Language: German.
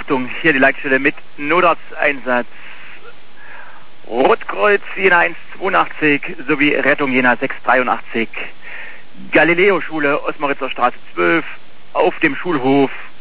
Achtung, hier die Leitstelle mit Notarzteinsatz. Rotkreuz Jena 182 sowie Rettung Jena 683. Galileo-Schule, Osmaritzer Straße 12, auf dem Schulhof.